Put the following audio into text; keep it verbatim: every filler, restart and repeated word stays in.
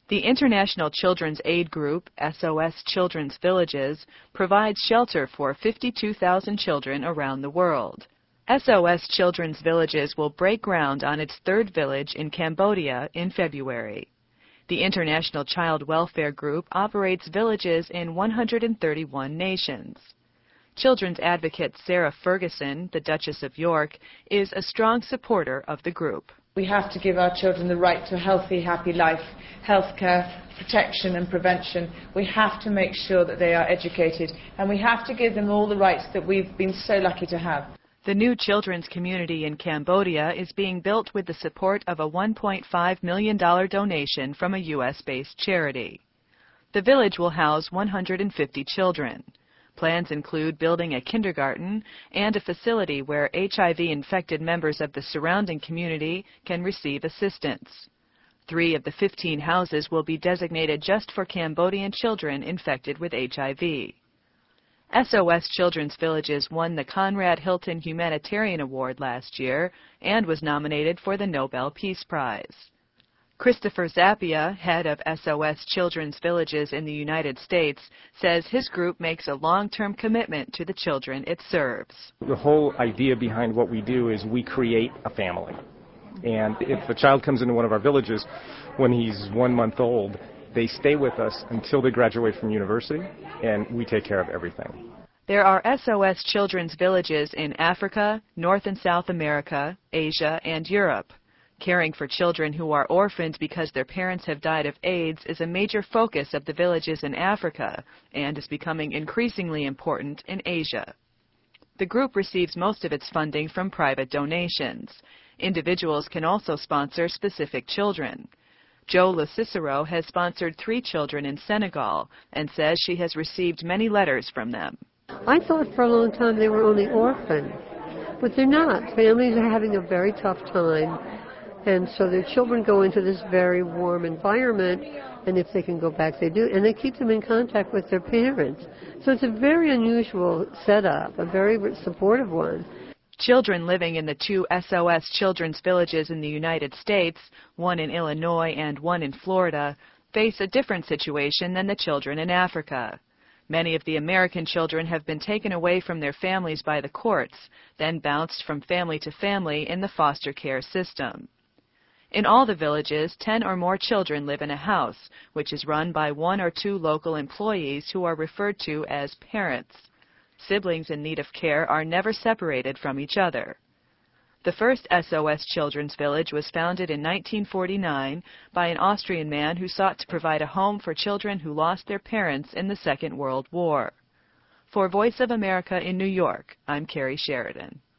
The International Children's Aid Group, S O S Children's Villages, provides shelter for fifty-two thousand children around the world. S O S Children's Villages will break ground on its third village in Cambodia in February. The International Child Welfare Group operates villages in one hundred thirty-one nations. Children's advocate Sarah Ferguson, the Duchess of York, is a strong supporter of the group. We have to give our children the right to a healthy, happy life, health care, protection and prevention. We have to make sure that they are educated, and we have to give them all the rights that we've been so lucky to have. The new children's community in Cambodia is being built with the support of a one point five million dollars donation from a U S based charity. The village will house one hundred fifty children. Plans include building a kindergarten and a facility where H I V-infected members of the surrounding community can receive assistance. Three of the fifteen houses will be designated just for Cambodian children infected with H I V. S O S Children's Villages won the Conrad Hilton Humanitarian Award last year and was nominated for the Nobel Peace Prize. Christopher Zappia, head of S O S Children's Villages in the United States, says his group makes a long-term commitment to the children it serves. The whole idea behind what we do is we create a family. And if a child comes into one of our villages when he's one month old, they stay with us until they graduate from university, and we take care of everything. There are S O S Children's Villages in Africa, North and South America, Asia, and Europe. Caring for children who are orphaned because their parents have died of AIDS is a major focus of the villages in Africa and is becoming increasingly important in Asia. The group receives most of its funding from private donations. Individuals can also sponsor specific children. Jo LeCicero has sponsored three children in Senegal and says she has received many letters from them. I thought for a long time they were only orphans, but they're not. Families are having a very tough time, and so their children go into this very warm environment, and if they can go back, they do, and they keep them in contact with their parents. So it's a very unusual setup, a very supportive one. Children living in the two S O S Children's Villages in the United States, one in Illinois and one in Florida, face a different situation than the children in Africa. Many of the American children have been taken away from their families by the courts, then bounced from family to family in the foster care system. In all the villages, ten or more children live in a house, which is run by one or two local employees who are referred to as parents. Siblings in need of care are never separated from each other. The first S O S Children's Village was founded in nineteen forty-nine by an Austrian man who sought to provide a home for children who lost their parents in the Second World War. For Voice of America in New York, I'm Carrie Sheridan.